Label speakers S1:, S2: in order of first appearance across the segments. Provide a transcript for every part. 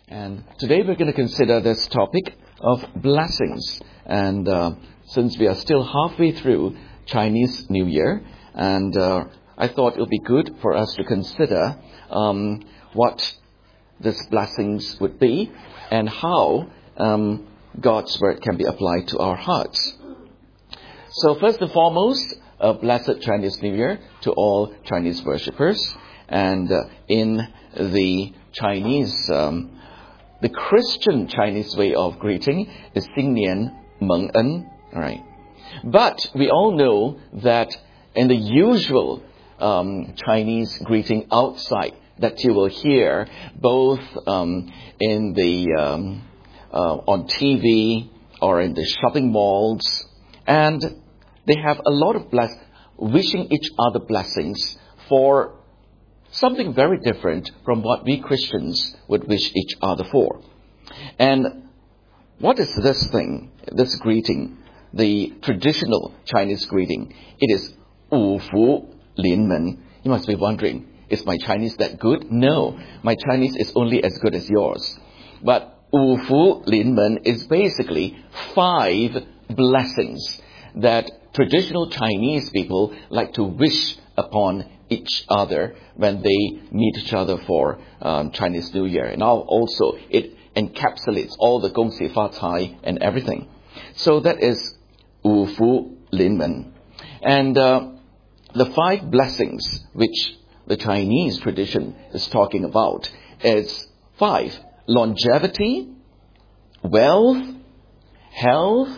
S1: And today we're going to consider this topic of blessings. And since we are still halfway through Chinese New Year, and I thought it would be good for us to consider what these blessings would be and how God's word can be applied to our hearts. So first and foremost, a blessed Chinese New Year to all Chinese worshippers. And in the Chinese, the Christian Chinese way of greeting is 新年蒙恩. All right. But we all know that in the usual Chinese greeting outside that you will hear both in the on TV or in the shopping malls, and they have a lot of wishing each other blessings for something very different from what we Christians would wish each other for. And what is this thing, this greeting, the traditional Chinese greeting? It is 五福临门. You must be wondering, is my Chinese that good? No, my Chinese is only as good as yours. But 五福临门 is basically 5 blessings that traditional Chinese people like to wish upon each other when they meet each other for Chinese New Year. And now also it encapsulates all the 恭喜发财 and everything. So that is 五福临门. And the 5 blessings which the Chinese tradition is talking about is 5. Longevity, wealth, health,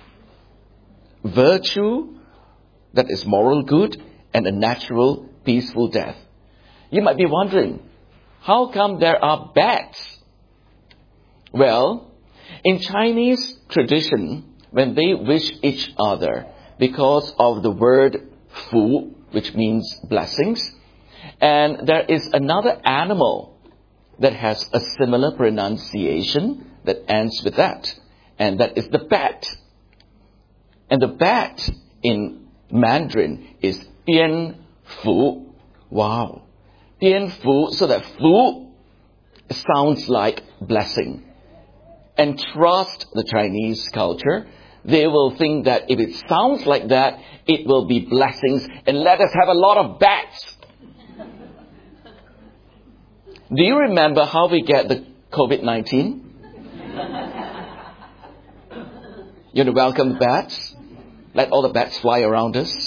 S1: virtue, that is moral good, and a natural, peaceful death. You might be wondering, how come there are bats? Well, in Chinese tradition, when they wish each other, because of the word fu, which means blessings, and there is another animal that has a similar pronunciation that ends with that, and that is the bat. And the bat in Mandarin is 蝙蝠. Wow. 蝙蝠, so that fu sounds like blessing. And trust the Chinese culture. They will think that if it sounds like that, it will be blessings, and let us have a lot of bats. Do you remember how we get the COVID-19? You want to welcome the bats? Let all the bats fly around us.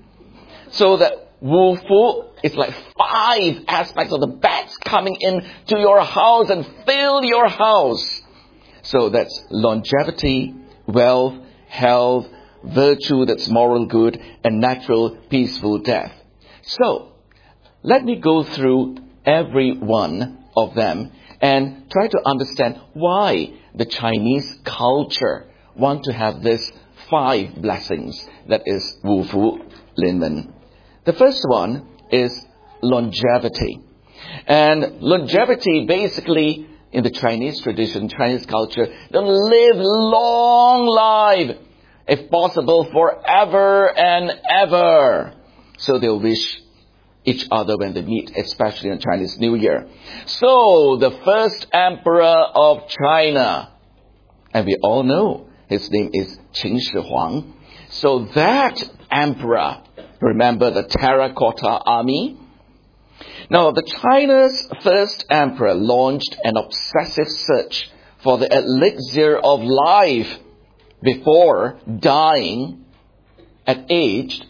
S1: So that Wu Fu is like 5 aspects of the bats coming in to your house and fill your house. So that's longevity, wealth, health, virtue, that's moral good, and natural, peaceful death. So let me go through every one of them and try to understand why the Chinese culture want to have this 5 blessings, that is 五福临门. The first one is longevity. And longevity basically in the Chinese tradition, Chinese culture, they live long life, if possible forever and ever. So they'll wish each other when they meet, especially on Chinese New Year. So the first emperor of China, and we all know his name is Qin Shi Huang. So that emperor, remember the terracotta army? Now, the China's first emperor launched an obsessive search for the elixir of life before dying at age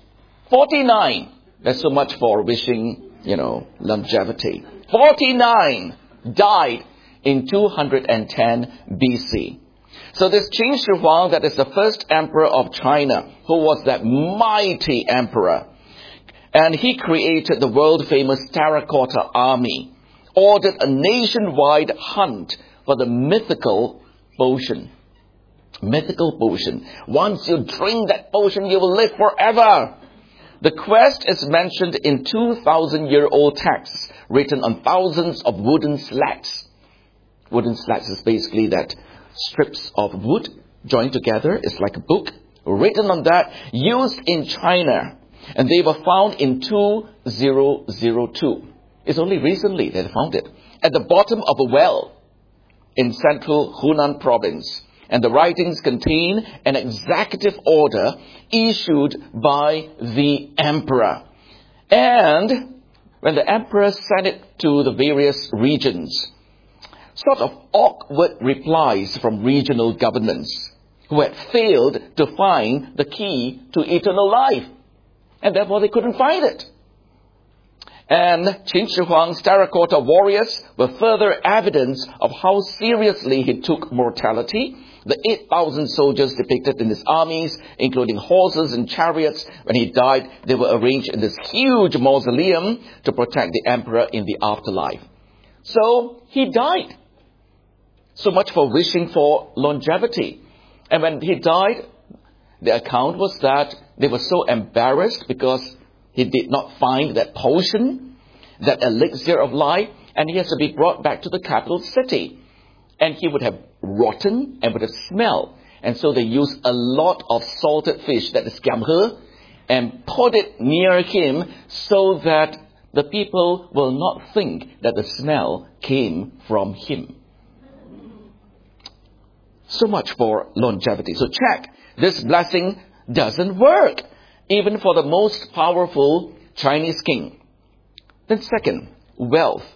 S1: 49. That's so much for wishing, longevity. 49 died in 210 BC. So this Qin Shi Huang, that is the first emperor of China, who was that mighty emperor, and he created the world-famous terracotta army, ordered a nationwide hunt for the mythical potion. Mythical potion. Once you drink that potion, you will live forever. The quest is mentioned in 2,000-year-old texts written on thousands of wooden slats. Wooden slats is basically that strips of wood joined together. It's like a book written on that, used in China. And they were found in 2002. It's only recently they found it. At the bottom of a well in central Hunan province. And the writings contain an executive order issued by the emperor. And when the emperor sent it to the various regions, sort of awkward replies from regional governments who had failed to find the key to eternal life. And therefore they couldn't find it. And Qin Shi Huang's terracotta warriors were further evidence of how seriously he took mortality. The 8,000 soldiers depicted in his armies, including horses and chariots, when he died, they were arranged in this huge mausoleum to protect the emperor in the afterlife. So he died. So much for wishing for longevity. And when he died, the account was that they were so embarrassed because he did not find that potion, that elixir of life, and he has to be brought back to the capital city. And he would have rotten and would have smelled. And so they used a lot of salted fish, that is kiam he, and put it near him so that the people will not think that the smell came from him. So much for longevity. So check, this blessing doesn't work, even for the most powerful Chinese king. Then second, wealth.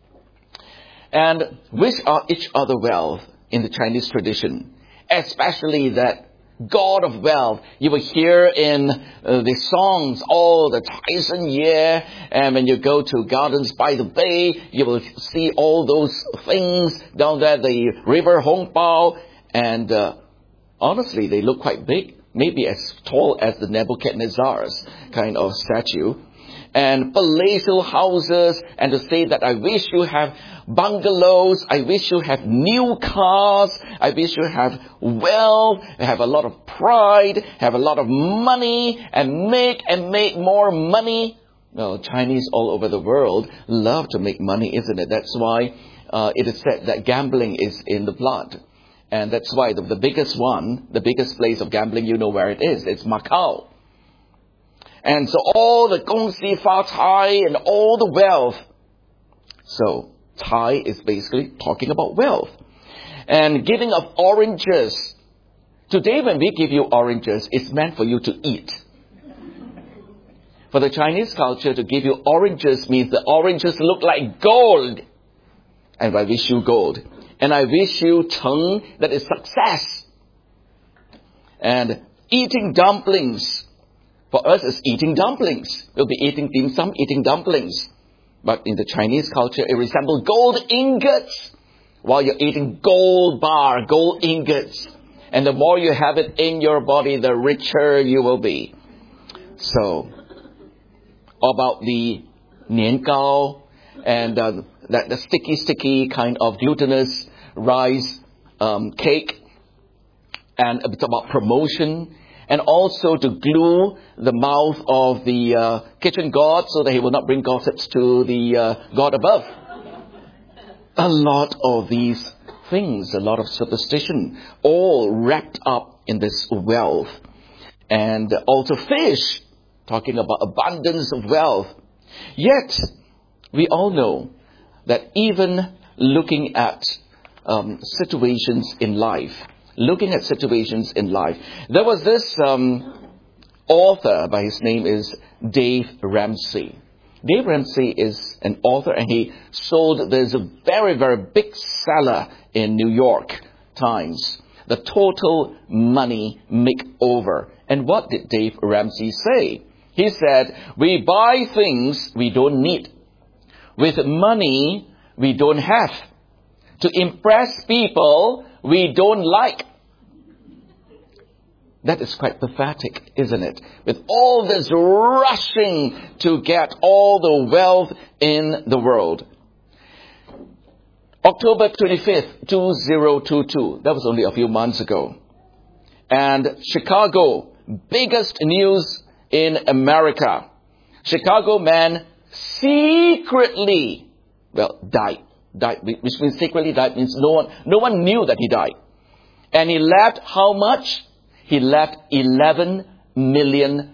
S1: And wish each other wealth in the Chinese tradition, especially that God of wealth. You will hear in the songs, the Tyson Ye, and when you go to Gardens by the Bay, you will see all those things down there, the River Hongbao, and honestly, they look quite big, maybe as tall as the Nebuchadnezzar's kind of statue. And palatial houses, and to say that I wish you have bungalows, I wish you have new cars, I wish you have wealth, have a lot of pride, have a lot of money, and make more money. Well, Chinese all over the world love to make money, isn't it? That's why it is said that gambling is in the blood. And that's why the biggest place of gambling, you know where it is. It's Macau. And so all the gong xi fa cai and all the wealth. So Cai is basically talking about wealth. And giving of oranges. Today when we give you oranges, it's meant for you to eat. For the Chinese culture, to give you oranges means the oranges look like gold. And I wish you gold. And I wish you cheng, that is success. And eating dumplings. For us, it's eating dumplings. We'll be eating dim sum, eating dumplings. But in the Chinese culture, it resembles gold ingots. While you're eating gold bar, gold ingots. And the more you have it in your body, the richer you will be. So, about the nian gao and the sticky kind of glutinous rice cake. And a bit about promotion. And also to glue the mouth of the kitchen god so that he will not bring gossips to the God above. A lot of these things, a lot of superstition, all wrapped up in this wealth. And also fish, talking about abundance of wealth. Yet, we all know that even looking at situations in life, there was this author, by his name is Dave Ramsey. Dave Ramsey is an author, and there's a very, very big seller in New York Times, The Total Money Makeover. And what did Dave Ramsey say? He said, we buy things we don't need, with money we don't have, to impress people we don't like. That is quite pathetic, isn't it? With all this rushing to get all the wealth in the world. October 25th, 2022. That was only a few months ago. And Chicago, biggest news in America. Chicago man secretly, died. Which means secretly died means no one knew that he died. And he left how much? He left $11 million.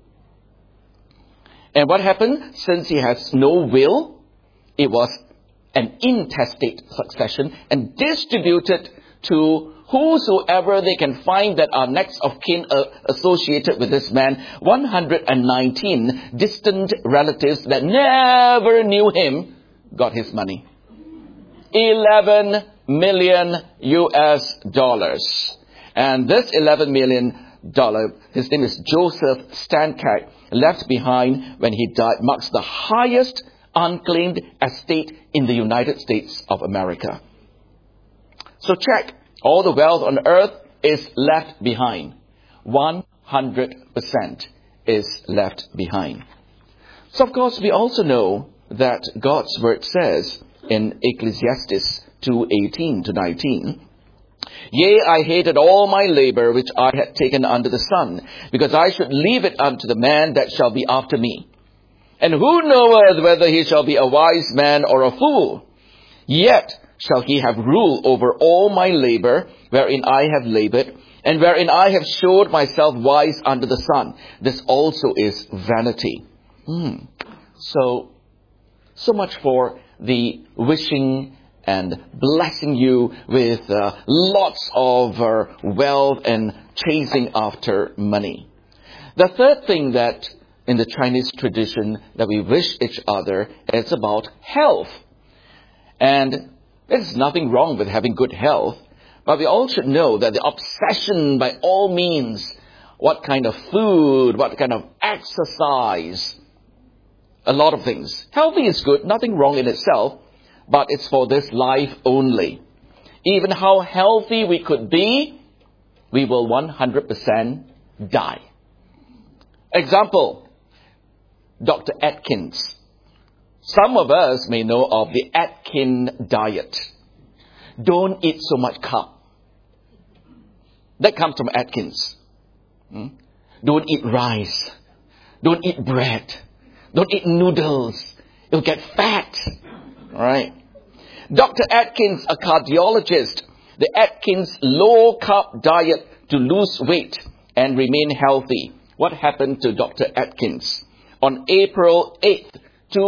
S1: And what happened? Since he has no will, it was an intestate succession and distributed to whosoever they can find that are next of kin associated with this man. 119 distant relatives that never knew him got his money. 11 million US dollars. And this $11 million, his name is Joseph Stankak, left behind when he died, marks the highest unclaimed estate in the United States of America. So check. All the wealth on earth is left behind. 100% is left behind. So of course we also know that God's word says in Ecclesiastes 2:18-19, Yea, I hated all my labor which I had taken under the sun, because I should leave it unto the man that shall be after me. And who knoweth whether he shall be a wise man or a fool? Yet shall he have rule over all my labor, wherein I have labored, and wherein I have showed myself wise under the sun. This also is vanity. So much for the wishing and blessing you with lots of wealth and chasing after money. The third thing that in the Chinese tradition that we wish each other is about health. And there's nothing wrong with having good health, but we all should know that the obsession by all means, what kind of food, what kind of exercise, a lot of things. Healthy is good, nothing wrong in itself, but it's for this life only. Even how healthy we could be, we will 100% die. Example, Dr. Atkins. Some of us may know of the Atkins diet. Don't eat so much carb. That comes from Atkins. Don't eat rice. Don't eat bread. Don't eat noodles. You'll get fat. All right. Dr. Atkins, a cardiologist, the Atkins low-carb diet to lose weight and remain healthy. What happened to Dr. Atkins? On April 8th,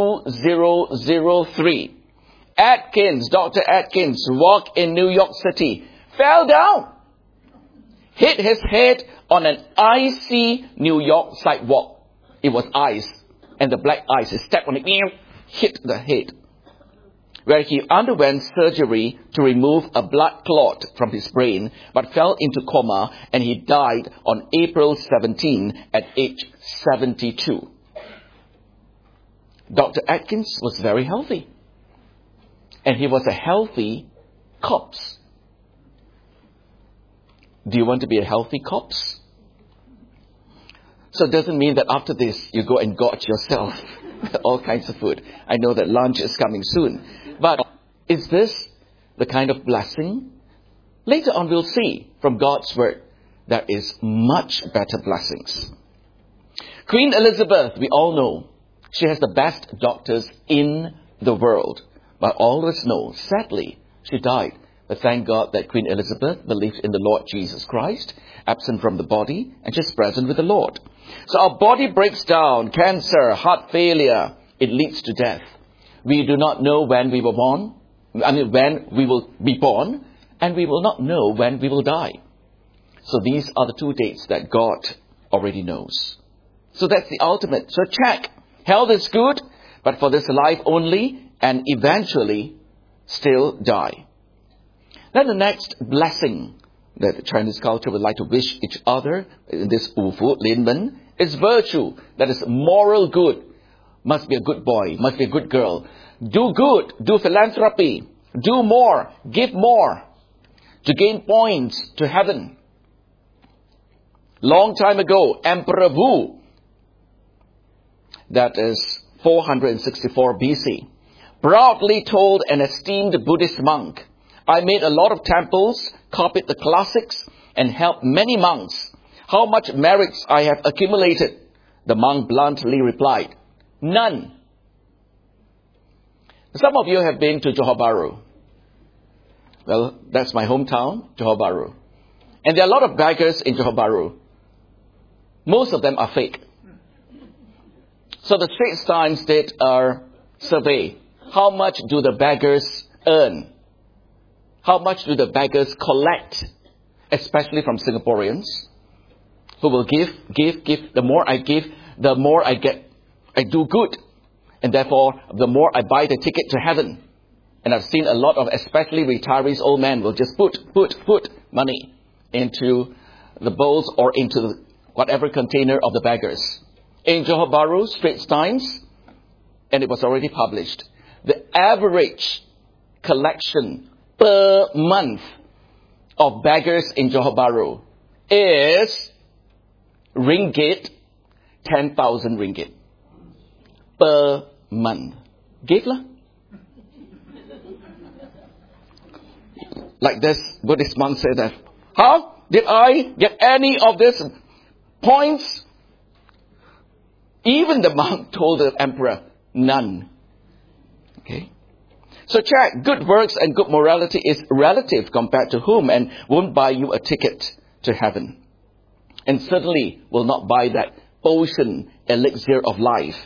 S1: 2003, Dr. Atkins walked in New York City, fell down, hit his head on an icy New York sidewalk. It was ice, and the black ice, he stepped on it, hit the head, where he underwent surgery to remove a blood clot from his brain, but fell into coma, and he died on April 17 at age 72. Dr. Atkins was very healthy. And he was a healthy corpse. Do you want to be a healthy corpse? So it doesn't mean that after this, you go and gorge yourself all kinds of food. I know that lunch is coming soon. But is this the kind of blessing? Later on, we'll see from God's word there is much better blessings. Queen Elizabeth, we all know, she has the best doctors in the world. But all of us know, sadly, she died. But thank God that Queen Elizabeth believed in the Lord Jesus Christ, absent from the body, and she's present with the Lord. So our body breaks down, cancer, heart failure, it leads to death. We do not know when we were born, when we will be born, and we will not know when we will die. So these are the two dates that God already knows. So that's the ultimate. So check. Health is good, but for this life only, and eventually still die. Then the next blessing that the Chinese culture would like to wish each other in this Wu Fu Lin Men is virtue. That is moral good. Must be a good boy, must be a good girl. Do good, do philanthropy, do more, give more to gain points to heaven. Long time ago, Emperor Wu, that is 464 BC, proudly told an esteemed Buddhist monk, I made a lot of temples, copied the classics, and helped many monks. How much merits I have accumulated? The monk bluntly replied, none. Some of you have been to Johor Bahru. Well, that's my hometown, Johor Bahru. And there are a lot of beggars in Johor Bahru. Most of them are fake. So the Straits Times did a survey how much do the beggars earn? How much do the beggars collect? Especially from Singaporeans who will give. The more I give, the more I get. I do good. And therefore, the more I buy the ticket to heaven. And I've seen a lot of, especially retirees, old men will just put money into the bowls or into whatever container of the beggars. In Johor Bahru, Straits Times, and it was already published, the average collection per month of beggars in Johor Bahru is 10,000 ringgit per month. Give lah. Like this Buddhist monk said that, how did I get any of these points? Even the monk told the emperor, none. Okay. So check, good works and good morality is relative compared to whom, and won't buy you a ticket to heaven. And certainly will not buy that potion, elixir of life.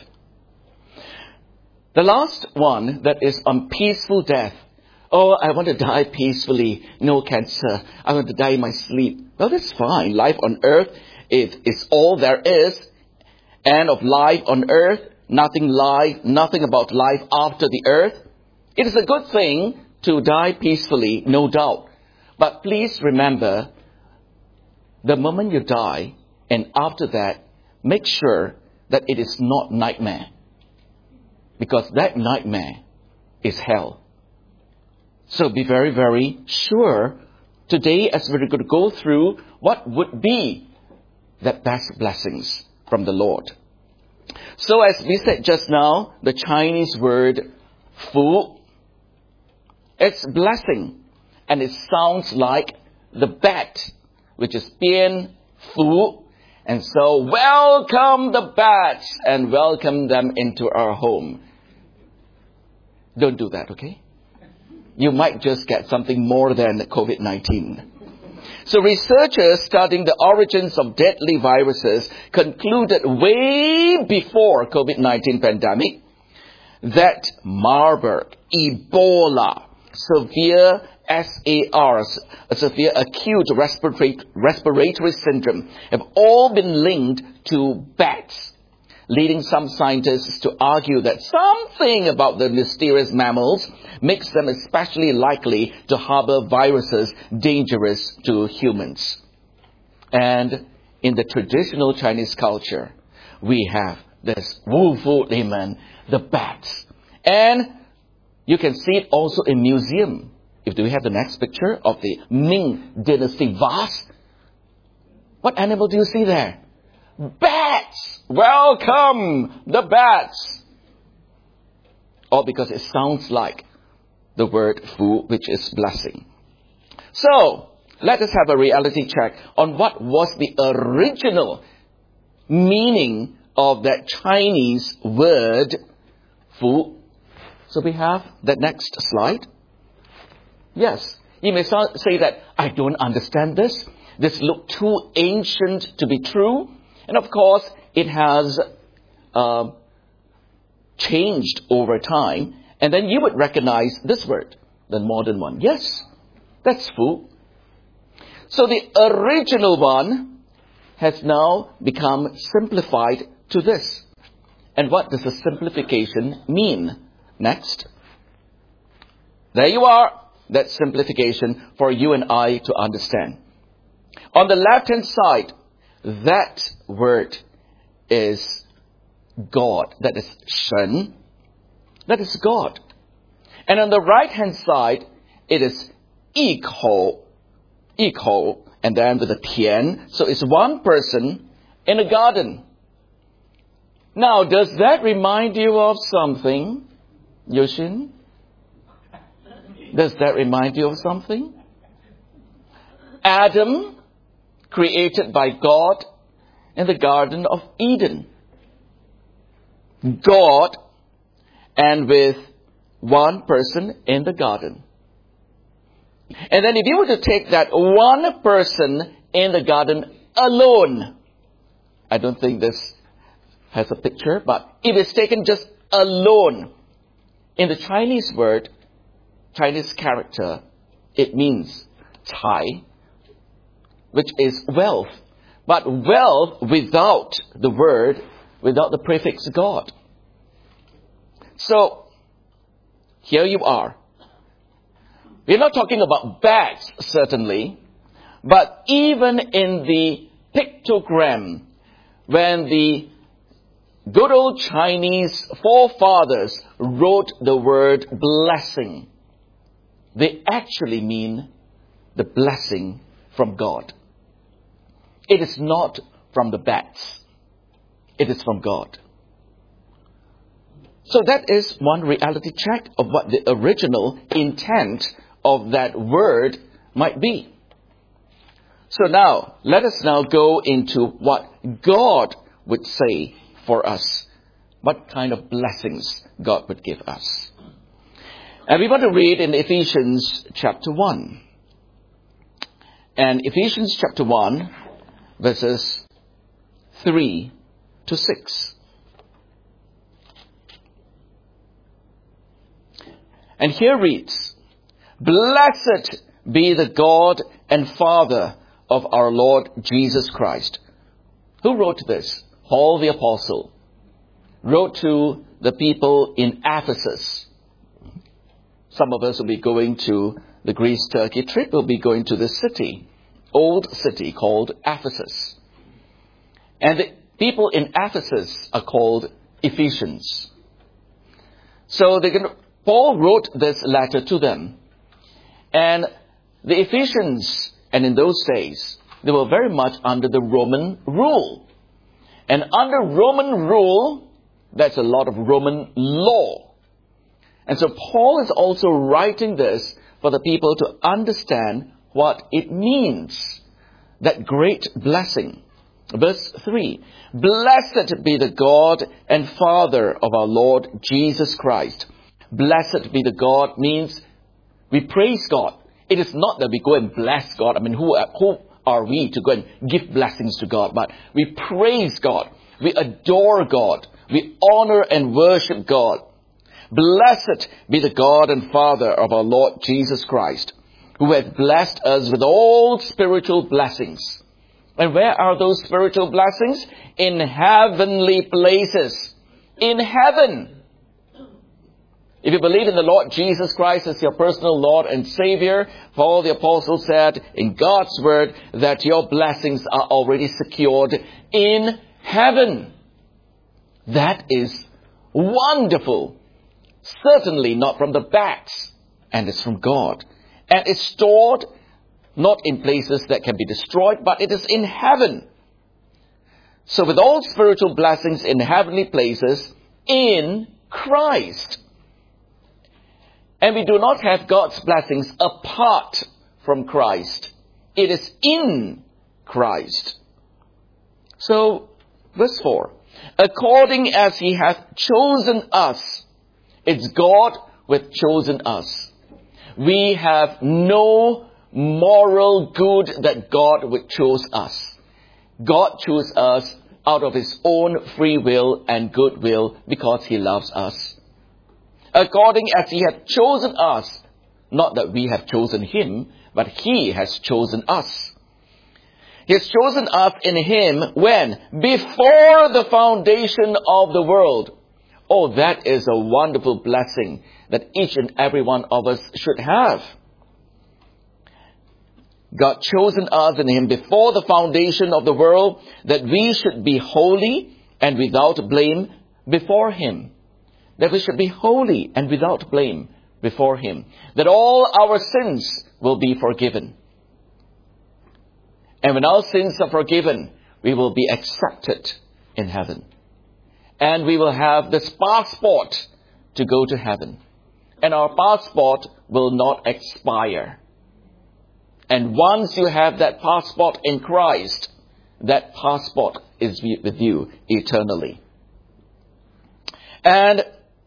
S1: The last one, that is on peaceful death. Oh, I want to die peacefully. No cancer. I want to die in my sleep. Well, that's fine. Life on earth is all there is. And of life on earth, nothing about life after the earth. It is a good thing to die peacefully, no doubt. But please remember, the moment you die, and after that, make sure that it is not nightmare. Because that nightmare is hell. So be very, very sure today as we're going to go through what would be the best blessings from the Lord. So as we said just now, the Chinese word fu, it's blessing. And it sounds like the bat, which is bian fu. And so welcome the bats and welcome them into our home. Don't do that, okay? You might just get something more than COVID-19. So researchers studying the origins of deadly viruses concluded way before COVID-19 pandemic that Marburg, Ebola, severe severe acute respiratory syndrome have all been linked to bats, leading some scientists to argue that something about the mysterious mammals makes them especially likely to harbor viruses dangerous to humans. And in the traditional Chinese culture, we have this Wu Fu Limen, the bats. And you can see it also in museum. Do we have the next picture of the Ming Dynasty vase? What animal do you see there? Bats! Welcome the bats! All because it sounds like the word fu, which is blessing. So, let us have a reality check on what was the original meaning of that Chinese word fu. So we have the next slide. Yes, you may say that, I don't understand this. This looks too ancient to be true. And of course, it has changed over time. And then you would recognize this word, the modern one. Yes, that's fu. So the original one has now become simplified to this. And what does the simplification mean? Next. There you are. That simplification for you and I to understand. On the left-hand side, that word is God. That is Shen. That is God. And on the right-hand side, it is Yi Kou, and then with a Tian. So it's one person in a garden. Now, does that remind you of something, Yushin? Does that remind you of something? Adam, created by God in the Garden of Eden. God, and with one person in the garden. And then if you were to take that one person in the garden alone, I don't think this has a picture, but if it's taken just alone, In the Chinese word, Chinese character, it means Cai, which is wealth. But wealth without the word, without the prefix God. So, here you are. We're not talking about bags, certainly. But even in the pictogram, when the good old Chinese forefathers wrote the word blessing, they actually mean the blessing from God. It is not from the bats. It is from God. So that is one reality check of what the original intent of that word might be. So now, let us now go into what God would say for us. What kind of blessings God would give us. And we want to read in Ephesians chapter 1. And Ephesians chapter 1, verses 3 to 6. And here reads, "Blessed be the God and Father of our Lord Jesus Christ." Who wrote this? Paul the Apostle wrote to the people in Ephesus. Some of us will be going to the Greece-Turkey trip. We'll be going to this city, old city called Ephesus. And the people in Ephesus are called Ephesians. So Paul wrote this letter to them. And the Ephesians, and in those days, they were very much under the Roman rule. And under Roman rule, that's a lot of Roman law. And so Paul is also writing this for the people to understand what it means. That great blessing. Verse 3. "Blessed be the God and Father of our Lord Jesus Christ." Blessed be the God means we praise God. It is not that we go and bless God. I mean, who are we to go and give blessings to God? But we praise God. We adore God. We honor and worship God. Blessed be the God and Father of our Lord Jesus Christ, who hath blessed us with all spiritual blessings. And where are those spiritual blessings? In heavenly places. In heaven. If you believe in the Lord Jesus Christ as your personal Lord and Savior, Paul the Apostle said in God's Word that your blessings are already secured in heaven. That is wonderful. Certainly not from the bats, and it's from God. And it's stored not in places that can be destroyed, but it is in heaven. So with all spiritual blessings in heavenly places, in Christ. And we do not have God's blessings apart from Christ. It is in Christ. So, verse 4. "According as he hath chosen us." It's God who hath chosen us. We have no moral good that God would choose us. God chose us out of his own free will and goodwill because he loves us. "According as he hath chosen us," not that we have chosen him, but he has chosen us. He has chosen us in him when? Before the foundation of the world. Oh, that is a wonderful blessing that each and every one of us should have. God chosen us in him before the foundation of the world, that we should be holy and without blame before him. That we should be holy and without blame before him. That all our sins will be forgiven. And when our sins are forgiven, we will be accepted in heaven. And we will have this passport to go to heaven. And our passport will not expire. And once you have that passport in Christ, that passport is with you eternally. And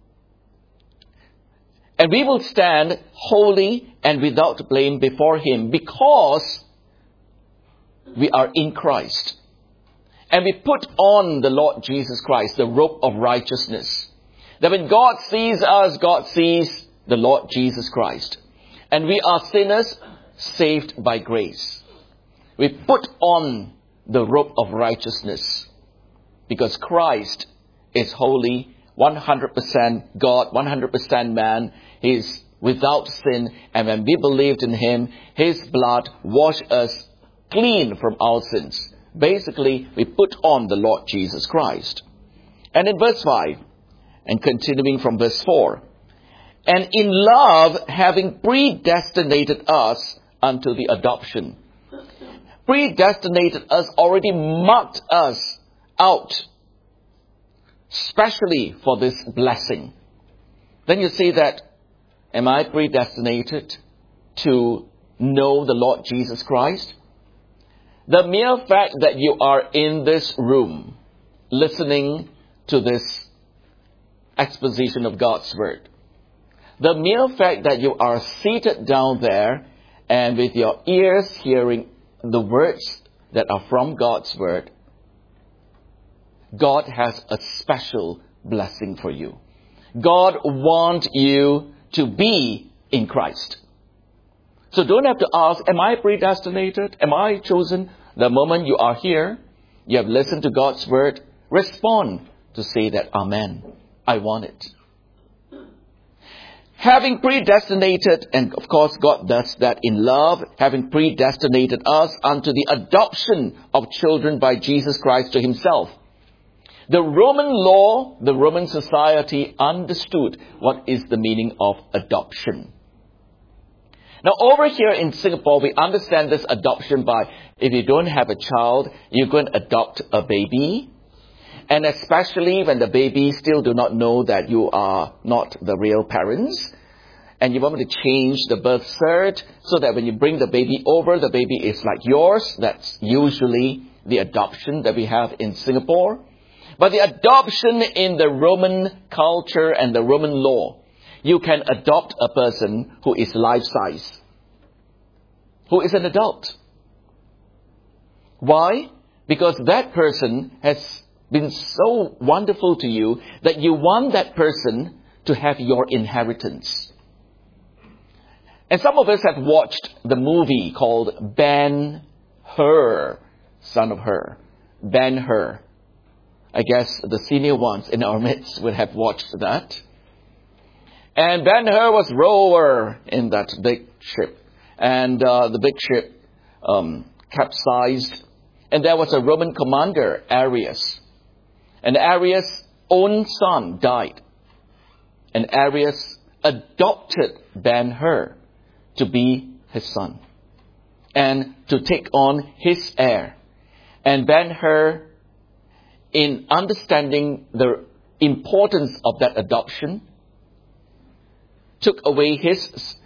S1: we will stand holy and without blame before him because we are in Christ. And we put on the Lord Jesus Christ, the robe of righteousness. That when God sees us, God sees the Lord Jesus Christ. And we are sinners saved by grace. We put on the robe of righteousness because Christ is holy, 100% God, 100% man. He is without sin. And when we believed in Him, His blood washed us clean from our sins. Basically, we put on the Lord Jesus Christ. And in verse 5, and continuing from verse 4, and in love, having predestinated us unto the adoption. Predestinated us, already marked us out, specially for this blessing. Then you see that, am I predestinated to know the Lord Jesus Christ? The mere fact that you are in this room, listening to this exposition of God's Word, the mere fact that you are seated down there and with your ears hearing the words that are from God's Word, God has a special blessing for you. God wants you to be in Christ. So don't have to ask, am I predestinated? Am I chosen? The moment you are here, you have listened to God's Word, respond to say that, Amen, I want it. Having predestinated, and of course God does that in love, having predestinated us unto the adoption of children by Jesus Christ to Himself. The Roman law, the Roman society understood what is the meaning of adoption. Now over here in Singapore, we understand this adoption by, if you don't have a child, you go and adopt a baby. And especially when the baby still do not know that you are not the real parents. And you want me to change the birth cert so that when you bring the baby over, the baby is like yours. That's usually the adoption that we have in Singapore. But the adoption in the Roman culture and the Roman law, you can adopt a person who is life-size, who is an adult. Why? Because that person has been so wonderful to you that you want that person to have your inheritance. And some of us have watched the movie called Ben-Hur, son of Hur. Ben-Hur. I guess the senior ones in our midst would have watched that. And Ben-Hur was rower in that big ship. And the big ship capsized. And there was a Roman commander, Arius. And Arius' own son died. And Arius adopted Ben-Hur to be his son and to take on his heir. And Ben-Hur, in understanding the importance of that adoption, took away his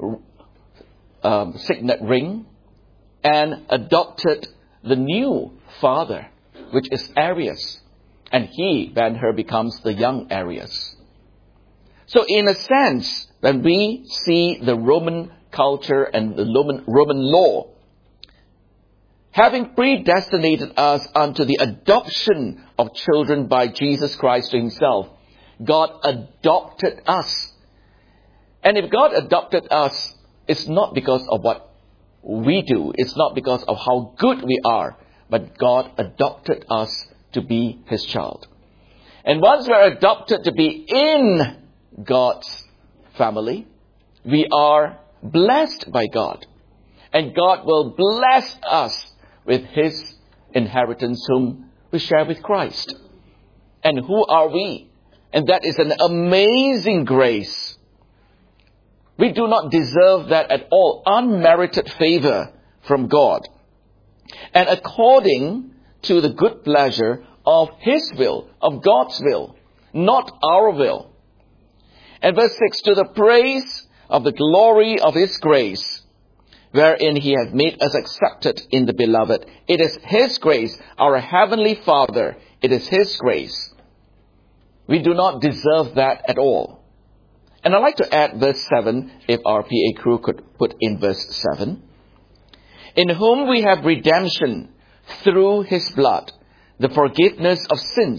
S1: signet ring and adopted the new father, which is Arius. And he, Ben-Hur, becomes the young Arius. So in a sense, when we see the Roman culture and the Roman law, having predestinated us unto the adoption of children by Jesus Christ to Himself, God adopted us. And if God adopted us, it's not because of what we do. It's not because of how good we are. But God adopted us to be His child. And once we're adopted to be in God's family, we are blessed by God. And God will bless us with His inheritance whom we share with Christ. And who are we? And that is an amazing grace. We do not deserve that at all. Unmerited favor from God. And according to the good pleasure of His will, of God's will, not our will. And verse 6, to the praise of the glory of His grace, wherein He hath made us accepted in the Beloved. It is His grace, our Heavenly Father. It is His grace. We do not deserve that at all. And I'd like to add verse 7, if our PA crew could put in verse 7. In whom we have redemption through His blood, the forgiveness of sins,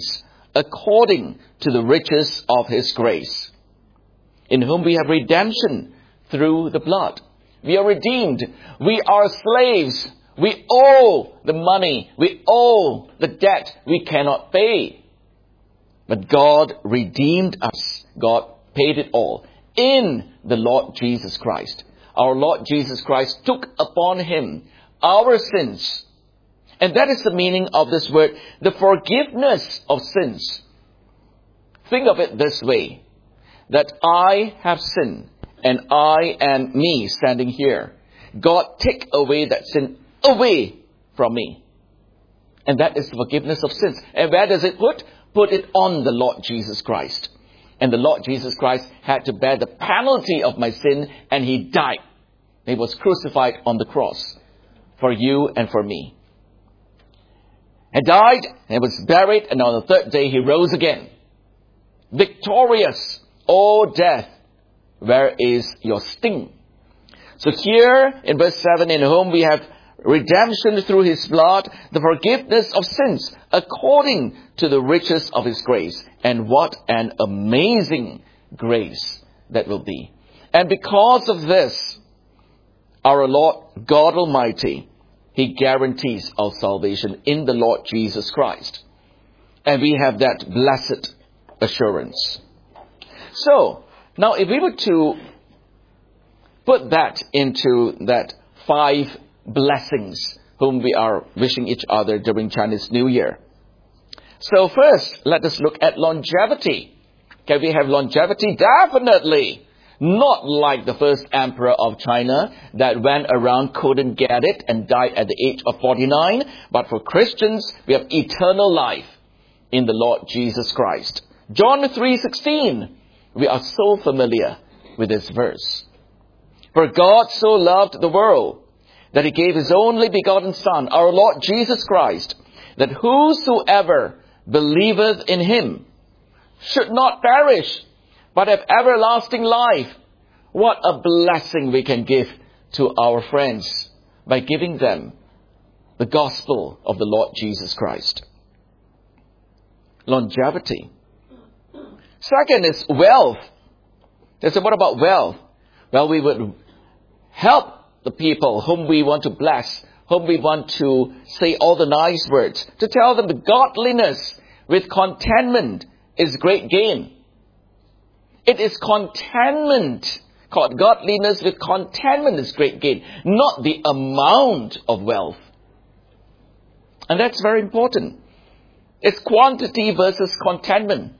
S1: according to the riches of His grace, in whom we have redemption through the blood. We are redeemed. We are slaves. We owe the money. We owe the debt we cannot pay. But God redeemed us. God paid it all in the Lord Jesus Christ. Our Lord Jesus Christ took upon Him our sins. And that is the meaning of this word, the forgiveness of sins. Think of it this way, that I have sinned, and I and me standing here. God take away that sin away from me. And that is the forgiveness of sins. And where does it put? Put it on the Lord Jesus Christ. And the Lord Jesus Christ had to bear the penalty of my sin, and He died. He was crucified on the cross for you and for me. He died, and was buried, and on the third day He rose again. Victorious, O death, where is your sting? So here in verse 7, in whom we have redemption through His blood, the forgiveness of sins, according to the riches of His grace. And what an amazing grace that will be. And because of this, our Lord God Almighty, He guarantees our salvation in the Lord Jesus Christ. And we have that blessed assurance. So, now if we were to put that into that 5 blessings whom we are wishing each other during Chinese New Year. So first, let us look at longevity. Can we have longevity? Definitely. Not like the first emperor of China that went around, couldn't get it, and died at the age of 49. But for Christians, we have eternal life in the Lord Jesus Christ. John 3:16. We are so familiar with this verse. For God so loved the world that He gave His only begotten Son, our Lord Jesus Christ, that whosoever believeth in Him should not perish, but have everlasting life. What a blessing we can give to our friends by giving them the gospel of the Lord Jesus Christ. Longevity. Second is wealth. They say, what about wealth? Well, we would help the people whom we want to bless, whom we want to say all the nice words, to tell them the godliness with contentment is great gain. It is contentment. Godliness with contentment is great gain, not the amount of wealth. And that's very important. It's quantity versus contentment.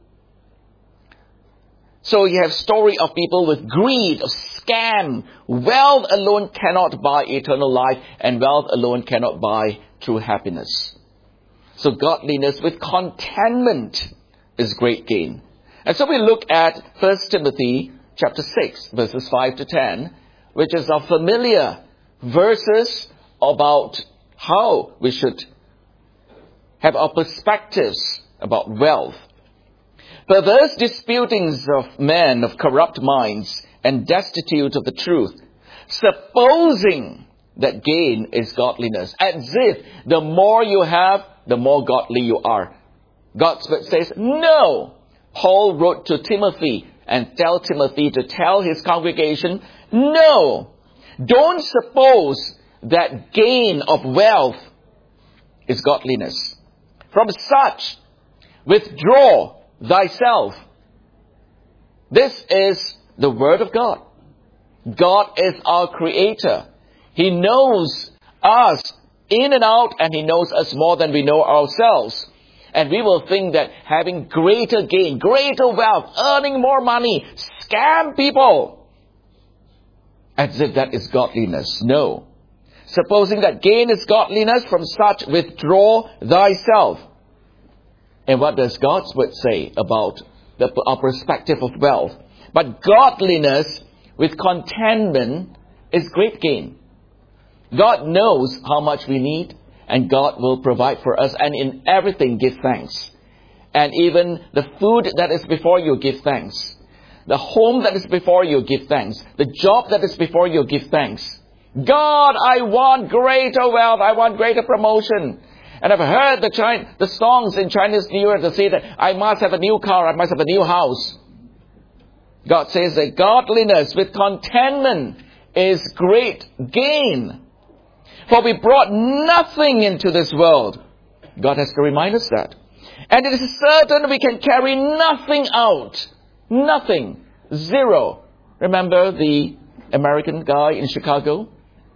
S1: So you have story of people with greed, of scam. Wealth alone cannot buy eternal life, and wealth alone cannot buy true happiness. So godliness with contentment is great gain. And so we look at 1 Timothy chapter 6, verses 5 to 10, which is our familiar verses about how we should have our perspectives about wealth. Perverse disputings of men of corrupt minds and destitute of the truth, supposing that gain is godliness, as if the more you have, the more godly you are. God's word says, no. Paul wrote to Timothy and tell Timothy to tell his congregation, no. Don't suppose that gain of wealth is godliness. From such, withdraw thyself. This is the word of God. God is our creator. He knows us in and out, and He knows us more than we know ourselves. And we will think that having greater gain, greater wealth, earning more money, scam people, as if that is godliness. No. Supposing that gain is godliness, from such withdraw thyself. And what does God's word say about our perspective of wealth? But godliness with contentment is great gain. God knows how much we need, and God will provide for us. And in everything, give thanks. And even the food that is before you, give thanks. The home that is before you, give thanks. The job that is before you, give thanks. God, I want greater wealth. I want greater promotion. And I've heard the songs in Chinese New Year to say that I must have a new car, I must have a new house. God says that godliness with contentment is great gain. For we brought nothing into this world. God has to remind us that. And it is certain we can carry nothing out. Nothing. Zero. Remember the American guy in Chicago?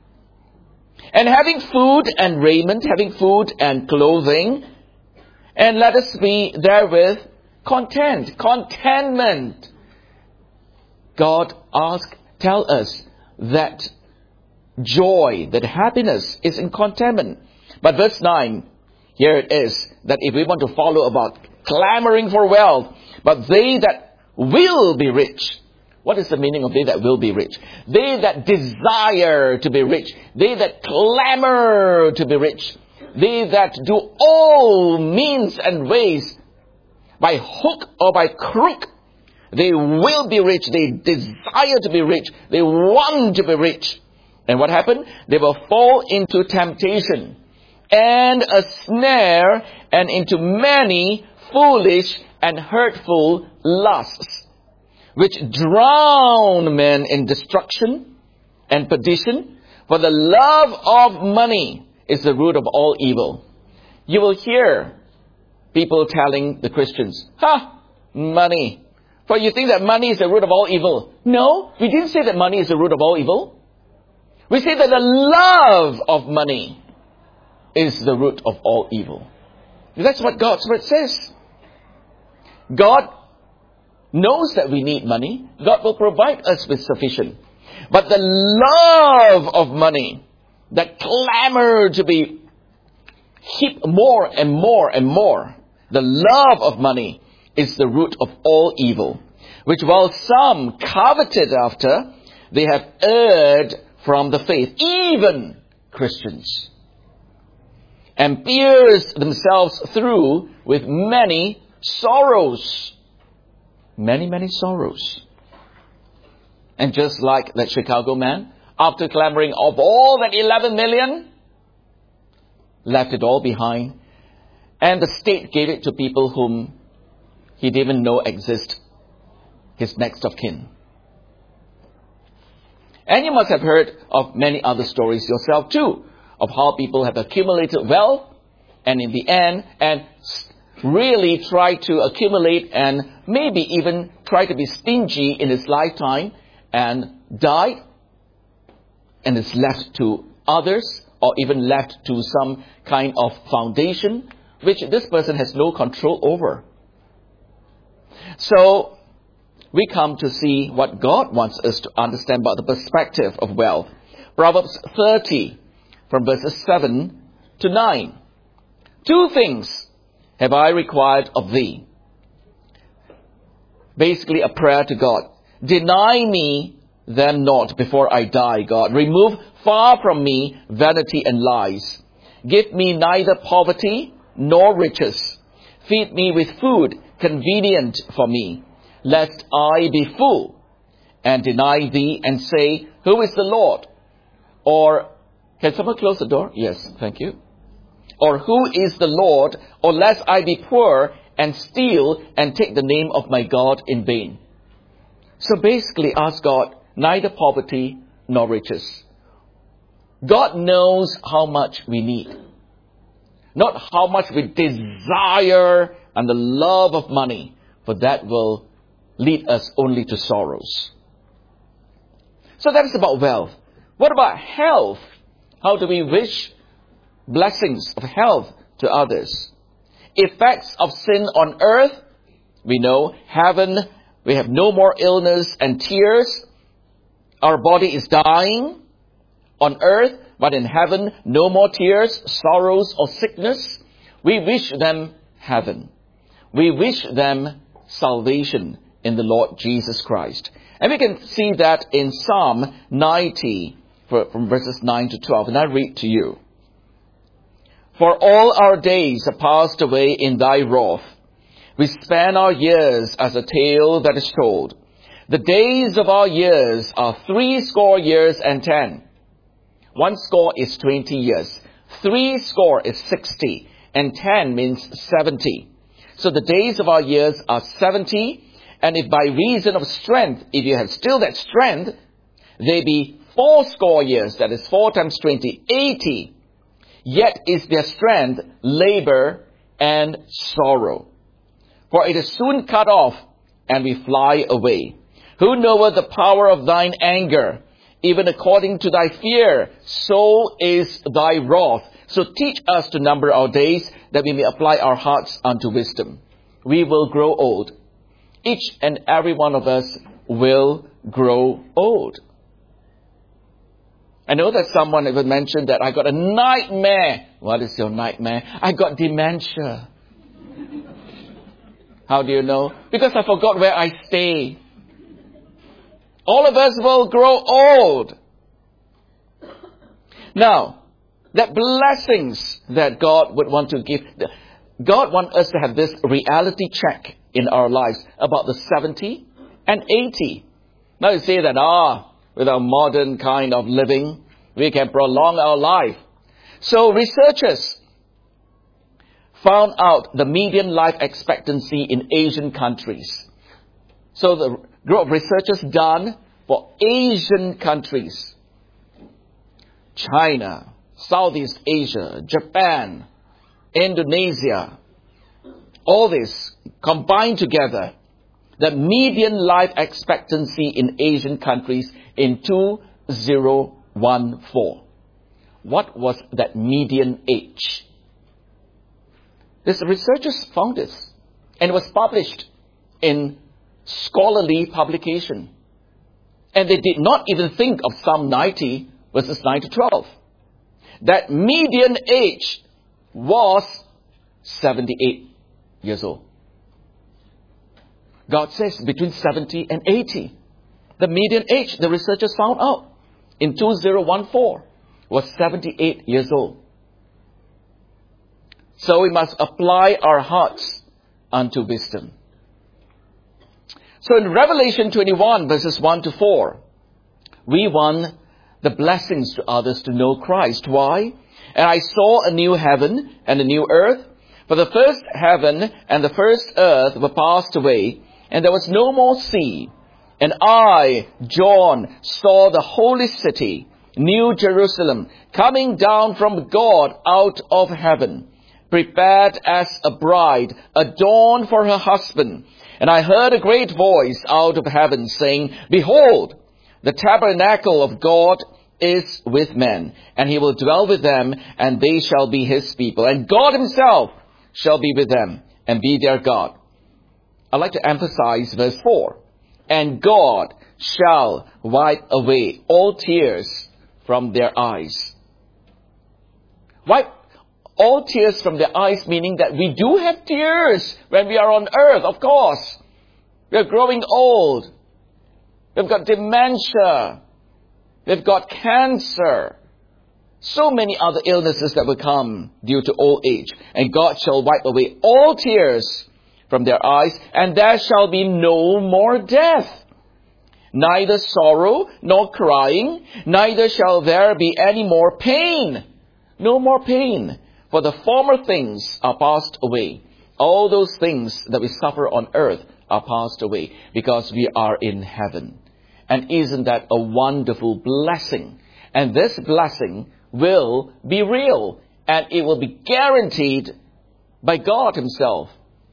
S1: And having food and raiment, having food and clothing, and let us be therewith content. Contentment. God tell us that joy, that happiness is in contentment. But verse 9, here it is, that if we want to follow about clamoring for wealth, but they that will be rich. What is the meaning of they that will be rich? They that desire to be rich. They that clamor to be rich. They that do all means and ways, by hook or by crook, they will be rich. They desire to be rich. They want to be rich. And what happened? They will fall into temptation and a snare and into many foolish and hurtful lusts, which drown men in destruction and perdition. For the love of money is the root of all evil. You will hear people telling the Christians, money. For you think that money is the root of all evil. No, we didn't say that money is the root of all evil. We say that the love of money is the root of all evil. That's what God's word says. God knows that we need money. God will provide us with sufficient. But the love of money, that clamor to be heaped more and more and more, the love of money is the root of all evil, which while some coveted after, they have erred from the faith, even Christians, and pierced themselves through with many sorrows. Many, many sorrows. And just like that Chicago man, after clamoring of all that 11 million, left it all behind. And the state gave it to people whom he didn't even know exist, his next of kin. And you must have heard of many other stories yourself too, of how people have accumulated wealth, and in the end, and really try to accumulate and maybe even try to be stingy in his lifetime and died and is left to others or even left to some kind of foundation which this person has no control over. So we come to see what God wants us to understand about the perspective of wealth. Proverbs 30 from verses 7 to 9. 2 things have I required of thee. Basically a prayer to God. Deny me them not before I die, God. Remove far from me vanity and lies. Give me neither poverty nor riches. Feed me with food convenient for me, lest I be full and deny thee and say, who is the Lord? Or, can someone close the door? Yes, thank you. Or who is the Lord? Or lest I be poor and steal and take the name of my God in vain. So basically ask God, neither poverty nor riches. God knows how much we need. Not how much we desire and the love of money, for that will lead us only to sorrows. So that is about wealth. What about health? How do we wish blessings of health to others? Effects of sin on earth. We know heaven, we have no more illness and tears. Our body is dying on earth, but in heaven, no more tears, sorrows, or sickness. We wish them heaven. We wish them salvation in the Lord Jesus Christ. And we can see that in Psalm 90, from verses 9 to 12. And I read to you. For all our days are passed away in thy wrath. We span our years as a tale that is told. The days of our years are 60 years and 10. 1 score is 20 years. 60 is 60. and 10 means 70. So the days of our years are 70. And if by reason of strength, if you have still that strength, they be 80 years, that is 4 times 20, 80. Yet is their strength labor and sorrow. For it is soon cut off, and we fly away. Who knoweth the power of thine anger? Even according to thy fear, so is thy wrath. So teach us to number our days, that we may apply our hearts unto wisdom. We will grow old. Each and every one of us will grow old. I know that someone even mentioned that I got a nightmare. What is your nightmare? I got dementia. How do you know? Because I forgot where I stay. All of us will grow old. Now, that blessings that God would want to give, God wants us to have this reality check in our lives about the 70 and 80. Now you say that, with our modern kind of living, we can prolong our life. So researchers found out the median life expectancy in Asian countries. So the group of researchers done for Asian countries, China, Southeast Asia, Japan, Indonesia, all this combined together, the median life expectancy in Asian countries in 2014. What was that median age? These researchers found this, and it was published in scholarly publication. And they did not even think of Psalm 90 verses 9 to 12. That median age was 78 years old. God says between 70 and 80. The median age, the researchers found out in 2014, was 78 years old. So we must apply our hearts unto wisdom. So in Revelation 21 verses 1 to 4, we want the blessings to others to know Christ. Why? And I saw a new heaven and a new earth. For the first heaven and the first earth were passed away, and there was no more sea. And I, John, saw the holy city, New Jerusalem, coming down from God out of heaven, prepared as a bride, adorned for her husband. And I heard a great voice out of heaven saying, Behold, the tabernacle of God is with men, and he will dwell with them, and they shall be his people. And God himself shall be with them, and be their God. I'd like to emphasize verse 4. And God shall wipe away all tears from their eyes. Wipe all tears from their eyes, meaning that we do have tears when we are on earth, of course. We are growing old. We've got dementia. We've got cancer. So many other illnesses that will come due to old age. And God shall wipe away all tears from their eyes, and there shall be no more death, neither sorrow nor crying, neither shall there be any more pain. No more pain, for the former things are passed away. All those things that we suffer on earth are passed away, because we are in heaven. And isn't that a wonderful blessing? And this blessing will be real, and it will be guaranteed by God himself,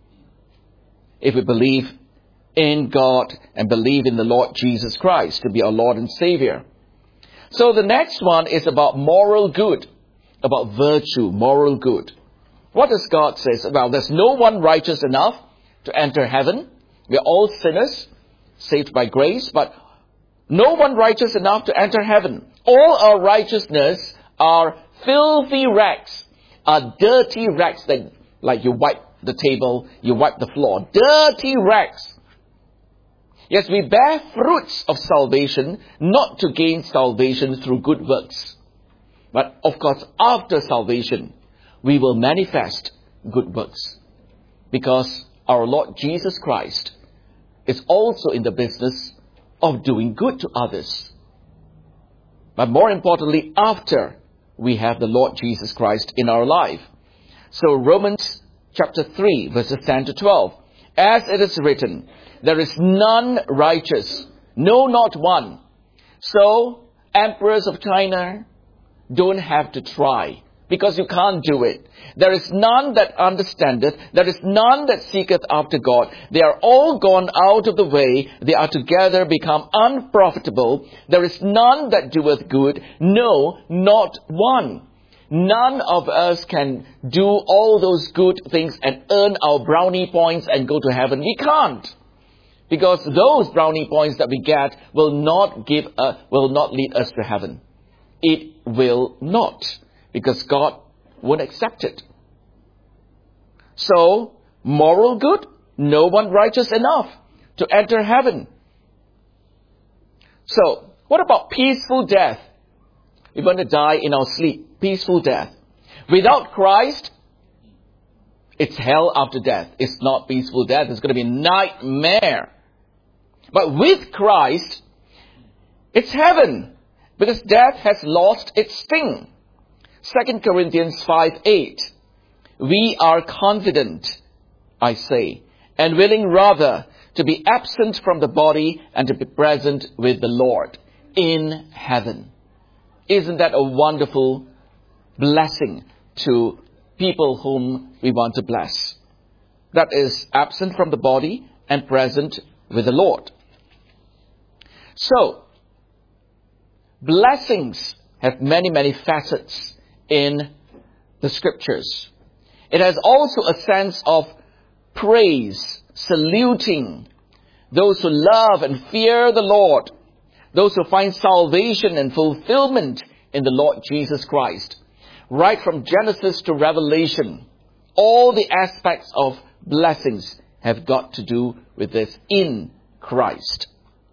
S1: if we believe in God and believe in the Lord Jesus Christ to be our Lord and Savior. So the next one is about moral good, about virtue, moral good. What does God say? Well, there's no one righteous enough to enter heaven. We are all sinners, saved by grace, but no one righteous enough to enter heaven. All our righteousness are filthy rags, are dirty rags that, like you wipe the table, you wipe the floor. Dirty rags. Yes, we bear fruits of salvation, not to gain salvation through good works. But of course, after salvation, we will manifest good works. Because our Lord Jesus Christ is also in the business of doing good to others. But more importantly, after we have the Lord Jesus Christ in our life. So Romans chapter 3, verses 10 to 12. As it is written, there is none righteous, no, not one. So, emperors of China, don't have to try, because you can't do it. There is none that understandeth, there is none that seeketh after God. They are all gone out of the way, they are together become unprofitable. There is none that doeth good, no, not one. None of us can do all those good things and earn our brownie points and go to heaven. We can't. Because those brownie points that we get will not lead us to heaven. It will not. Because God won't accept it. So, moral good, no one righteous enough to enter heaven. So, what about peaceful death? We're going to die in our sleep. Peaceful death. Without Christ, it's hell after death. It's not peaceful death. It's going to be a nightmare. But with Christ, it's heaven. Because death has lost its sting. 2 Corinthians 5:8. We are confident, I say, and willing rather to be absent from the body and to be present with the Lord in heaven. Isn't that a wonderful blessing to people whom we want to bless? That is, absent from the body and present with the Lord. So, blessings have many, many facets in the scriptures. It has also a sense of praise, saluting those who love and fear the Lord, those who find salvation and fulfillment in the Lord Jesus Christ. Right from Genesis to Revelation, all the aspects of blessings have got to do with this in Christ.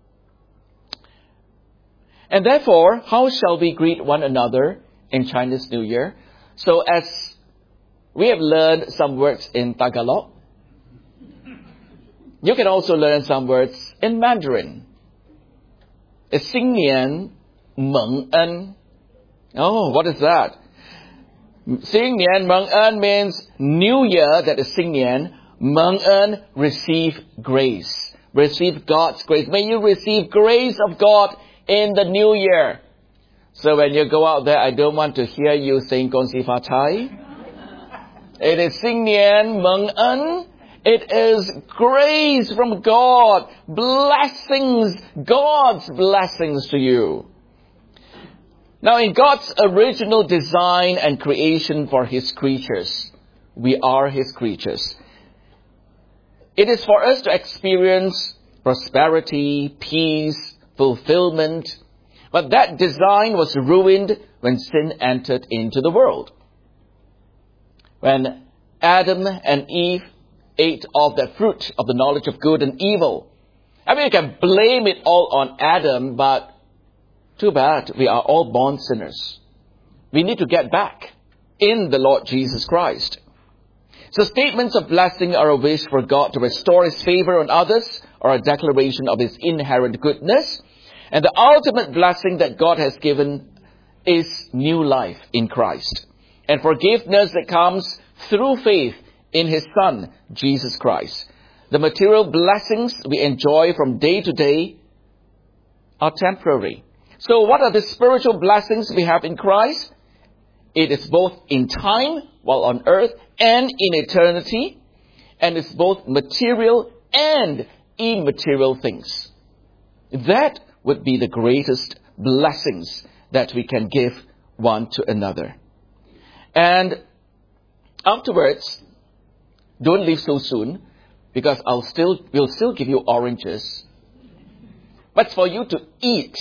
S1: And therefore, how shall we greet one another in Chinese New Year? So as we have learned some words in Tagalog, you can also learn some words in Mandarin. 新年蒙恩. Oh, what is that? 新年蒙恩 means New Year, that is 新年. 蒙恩, receive grace. Receive God's grace. May you receive grace of God in the New Year. So when you go out there, I don't want to hear you saying 恭喜发财. It is 新年蒙恩. It is grace from God. Blessings. God's blessings to you. Now, in God's original design and creation for His creatures, we are His creatures. It is for us to experience prosperity, peace, fulfillment. But that design was ruined when sin entered into the world. When Adam and Eve ate of the fruit of the knowledge of good and evil. I mean, you can blame it all on Adam, but too bad, we are all born sinners. We need to get back in the Lord Jesus Christ. So statements of blessing are a wish for God to restore His favor on others, or a declaration of His inherent goodness. And the ultimate blessing that God has given is new life in Christ. And forgiveness that comes through faith in His Son, Jesus Christ. The material blessings we enjoy from day to day are temporary. So what are the spiritual blessings we have in Christ? It is both in time, while on earth, and in eternity. And it's both material and immaterial things. That would be the greatest blessings that we can give one to another. And afterwards, don't leave so soon, because we'll still give you oranges. But for you to eat.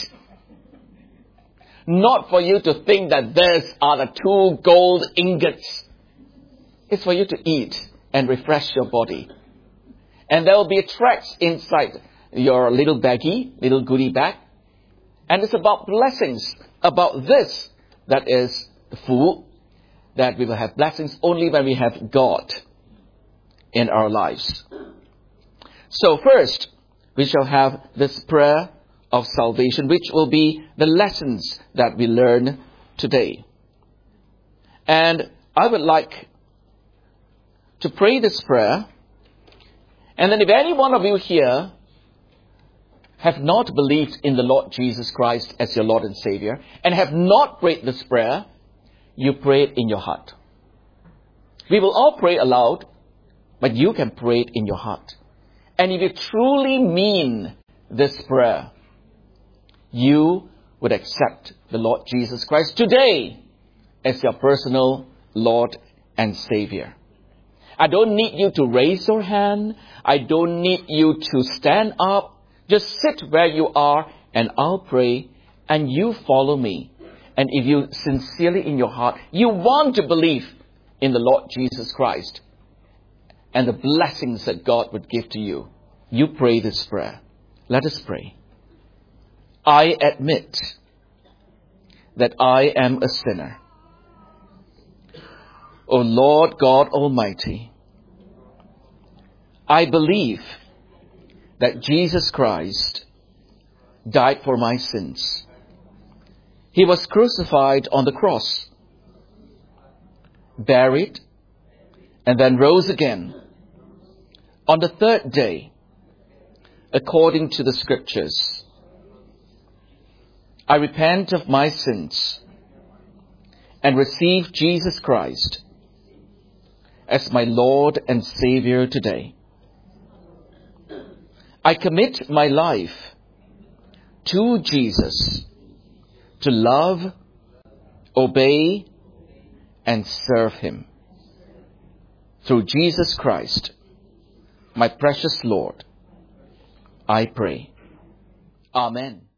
S1: Not for you to think that these are the 2 gold ingots. It's for you to eat and refresh your body. And there will be tracts inside your little baggie, little goodie bag. And it's about blessings. About this, that is the food, that we will have blessings only when we have God in our lives. So first, we shall have this prayer of salvation, which will be the lessons that we learn today. And I would like to pray this prayer. And then if any one of you here have not believed in the Lord Jesus Christ as your Lord and Savior, and have not prayed this prayer, you pray it in your heart. We will all pray aloud, but you can pray it in your heart. And if you truly mean this prayer, you would accept the Lord Jesus Christ today as your personal Lord and Savior. I don't need you to raise your hand. I don't need you to stand up. Just sit where you are and I'll pray and you follow me. And if you sincerely in your heart, you want to believe in the Lord Jesus Christ and the blessings that God would give to you, you pray this prayer. Let us pray. I admit that I am a sinner. O Lord God Almighty, I believe that Jesus Christ died for my sins. He was crucified on the cross, buried, and then rose again on the third day, according to the Scriptures. I repent of my sins and receive Jesus Christ as my Lord and Savior today. I commit my life to Jesus to love, obey, and serve Him. Through Jesus Christ, my precious Lord, I pray. Amen.